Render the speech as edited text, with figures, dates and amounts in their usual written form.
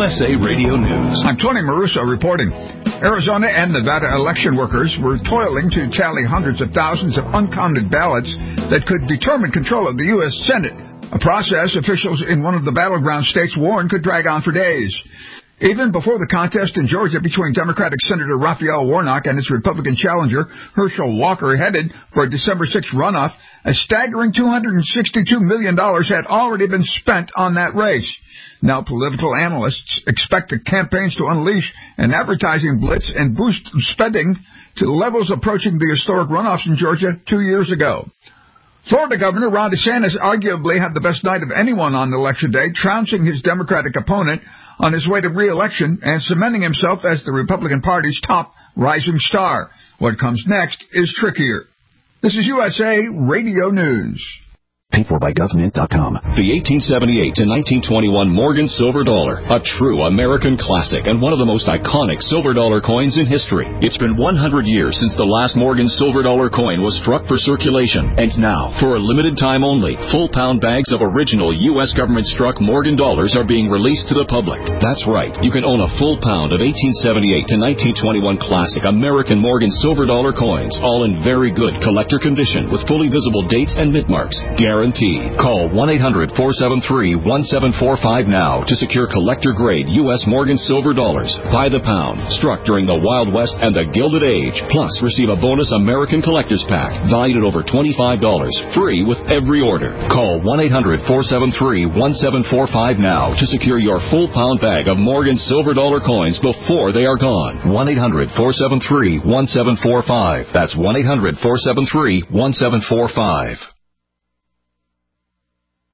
USA Radio News. I'm Tony Maruso reporting. Arizona and Nevada election workers were toiling to tally hundreds of thousands of uncounted ballots that could determine control of the U.S. Senate, a process officials in one of the battleground states warned could drag on for days. Even before the contest in Georgia between Democratic Senator Raphael Warnock and his Republican challenger, Herschel Walker, headed for a December 6th runoff, a staggering $262 million had already been spent on that race. Now political analysts expect the campaigns to unleash an advertising blitz and boost spending to levels approaching the historic runoffs in Georgia 2 years ago. Florida Governor Ron DeSantis arguably had the best night of anyone on Election Day, trouncing his Democratic opponent on his way to re-election and cementing himself as the Republican Party's top rising star. What comes next is trickier. This is USA Radio News. PaidForByGovernment.com. The 1878 to 1921 Morgan Silver Dollar, a true American classic and one of the most iconic silver dollar coins in history. It's been 100 years since the last Morgan Silver Dollar coin was struck for circulation, and now, for a limited time only, full pound bags of original U.S. government-struck Morgan dollars are being released to the public. That's right, you can own a full pound of 1878 to 1921 classic American Morgan Silver Dollar coins, all in very good collector condition with fully visible dates and mint marks. Guaranteed. Call 1-800-473-1745 now to secure collector-grade U.S. Morgan Silver Dollars by the pound, struck during the Wild West and the Gilded Age. Plus, receive a bonus American Collector's Pack valued at over $25, free with every order. Call 1-800-473-1745 now to secure your full pound bag of Morgan Silver Dollar coins before they are gone. 1-800-473-1745. That's 1-800-473-1745.